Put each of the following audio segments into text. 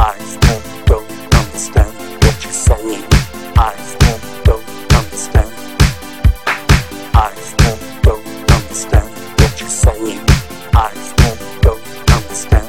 I still don't understand what you're saying. I still don't understand. I still don't understand what you're saying. I still don't understand.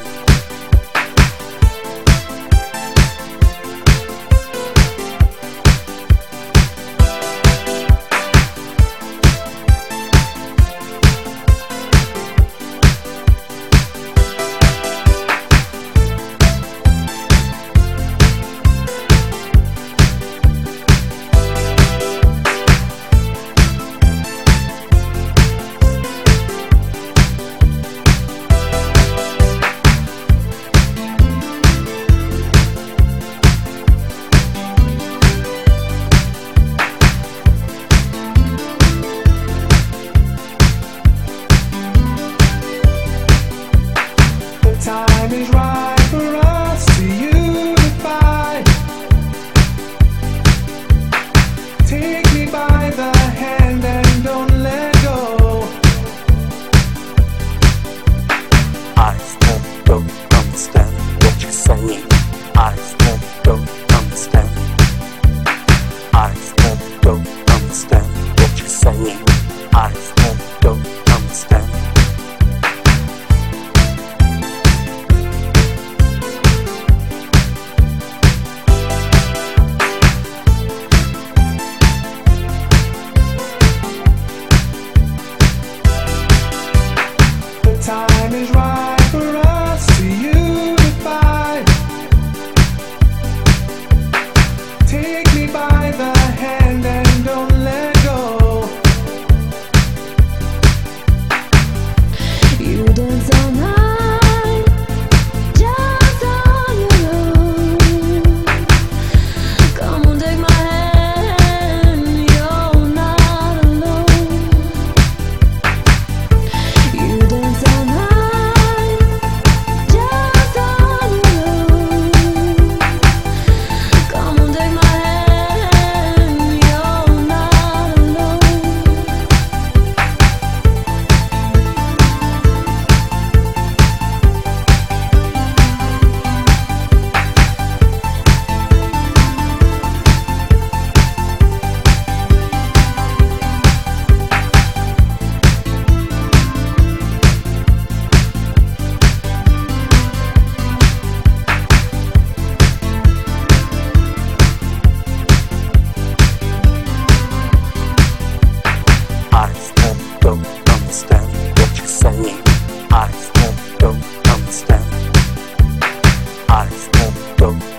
Time is right for us to unify. Take me by the hand and don't let go. I still don't understand what you're saying. I still don't understand. I still don't understand what you're saying. I still don't understand. Time is right for us to unify. Take me by the hand and don't let go. You dance all night, just on your own. Come on, take my hand, you're not alone. You dance all night, just on your own. Come on, take my hand, you're not alone. I still don't understand what you're saying. I still don't understand. I still don't